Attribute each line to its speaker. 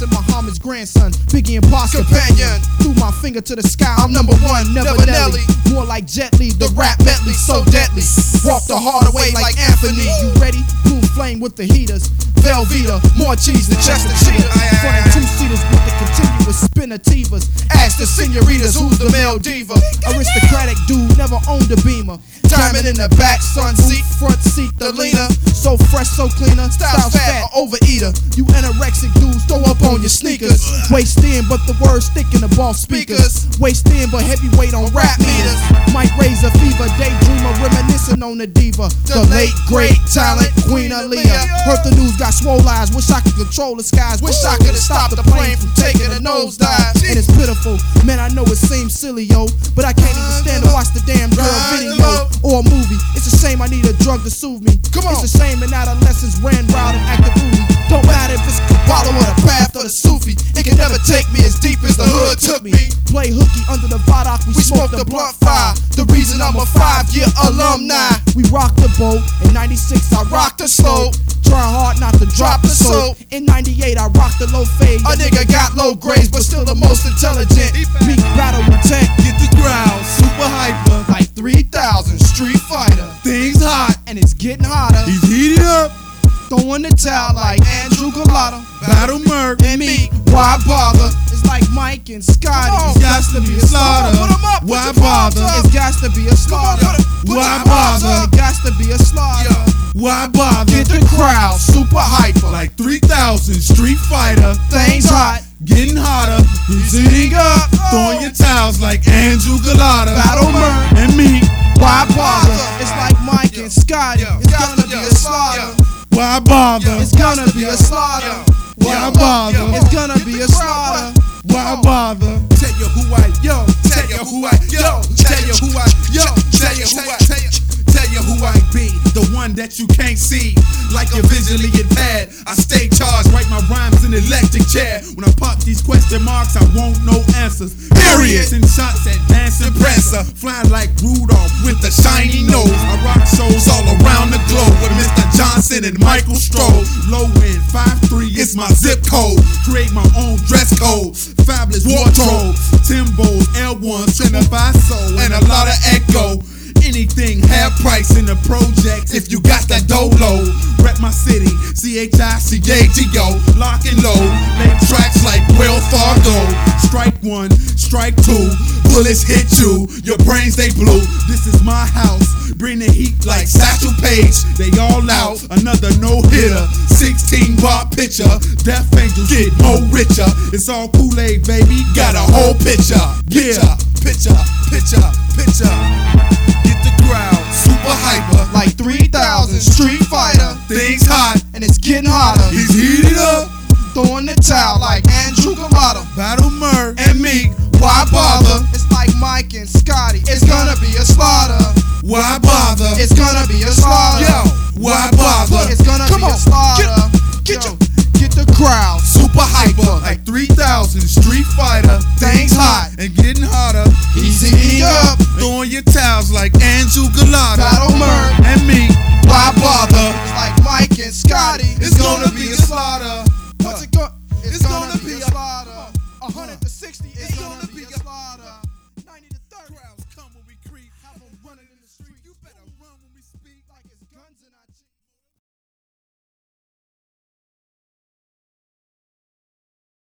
Speaker 1: Prophet Muhammad's grandson, Biggie and Boss companion. Threw my finger to the sky, I'm number one, never Nelly. More like Jet Li, the rap medley, so deadly. Walk the harder way like Anthony. You ready? Blue flame with the heaters. Velveeta, more cheese than Chester Cheetah. Front and two-seaters with the continuous spinativas. Ask the senoritas who's the male diva. Aristocratic dude, never owned a Beamer. Diamond in the back, sun seat, front seat, the leaner. So fresh, so cleaner, style fat, or overeater. You anorexic dudes, throw up on your sneakers. Waist in, but the words stick in the ball speakers. Waist in, but heavyweight on rap meters. Might raise a fever, daydreamer, reminiscing on the diva. The late, great talent, Queen Aaliyah. Heard the news, got swole eyes, wish I could control the skies. Wish I could've stopped the plane from taking a nosedive. And it's pitiful, man, I know it seems silly, yo, but I can't even stand to watch the damn girl video or a movie. It's a shame I need a drug to soothe me. It's a shame an adolescence ran wild and acted booty. Don't matter if it's Kabbalah or the path or the Sufi. It can never take me as deep as the hood took me. Play hooky under the Vidoc, we smoke the blunt fire. The reason I'm a 5-year alumni. We rocked the boat, in 96 I rocked the slope. Trying hard not to drop the soap. In 98 I rocked the low fade. A nigga got low grades but still the most intelligent. Meek battle with tech, get the ground, super hyper. Like 3,000 Street Fighter. Things hot and it's getting hotter.
Speaker 2: He's heated up,
Speaker 1: throwing the towel like Andrew Galata.
Speaker 2: Battle Merc,
Speaker 1: And me, why bother? It's like Mike and Scotty.
Speaker 2: It's got to be a slaughter. Why bother?
Speaker 1: It's got to be a slaughter.
Speaker 2: Why bother?
Speaker 1: It got to be a slaughter.
Speaker 2: Why bother?
Speaker 1: Get the crowd super hyper.
Speaker 2: Like 3,000 Street Fighter.
Speaker 1: Things hot,
Speaker 2: Getting hotter. He's heating up, throwing your towels like Andrew Galata.
Speaker 1: Battle Merc,
Speaker 2: And me,
Speaker 1: why bother? It's like Mike and Scotty. It's gonna be a slaughter.
Speaker 2: why bother?
Speaker 1: It's gonna be a slaughter.
Speaker 2: Why bother?
Speaker 1: It's gonna be a slaughter.
Speaker 2: Why bother?
Speaker 3: Tell you who I, yo. Tell you who I, yo. Tell you who I, yo. Tell you who I, tell you who I be.
Speaker 2: The one that you can't see, like you're visually impaired. I stay charged, write my rhymes in electric chair. When I pop these question marks, I won't know answers. Period. And shots at dancing presser, flying like Rudolph with a shiny nose. I rock shows all around the globe with Mr. Johnson and Michael Stroh. Low end 5'3" is my zip code. Create my own dress code. Fabulous wardrobe, Timbos, L1s, Trinify Soul, and a lot of echo. Anything half price in the projects if you got that dolo. Rep my city, CHICAGO, lock and load. Make tracks like Wells Fargo. Strike one, strike two, bullets hit you, your brains they blue. This is my house, bring the heat like Satchel Paige. They all out, another no-hitter, 16-bar pitcher. Death Angels get more richer. It's all Kool-Aid, baby, got a whole picture. Yeah,
Speaker 3: Picture, picture, picture. Get the crowd super hyper.
Speaker 1: Like 3,000 Street Fighter.
Speaker 3: Things hot
Speaker 1: And it's getting hotter.
Speaker 3: He's heated up,
Speaker 1: Throwing the towel like Andrew Galata.
Speaker 2: Battle Merc,
Speaker 3: and me. Why bother?
Speaker 1: It's like Mike and Scotty. It's gonna be a slaughter.
Speaker 3: Why bother?
Speaker 1: It's gonna be a slaughter.
Speaker 3: Yo, why bother?
Speaker 1: It's gonna be a slaughter.
Speaker 3: Get
Speaker 1: Yo, get the crowd
Speaker 3: super hyper. Like 3,000 Street Fighter.
Speaker 1: Things hot
Speaker 2: and getting hotter.
Speaker 1: He's heating up.
Speaker 2: Throwing your towels like Andrew Galata.
Speaker 1: Battle Merc.
Speaker 2: And me,
Speaker 1: Why bother?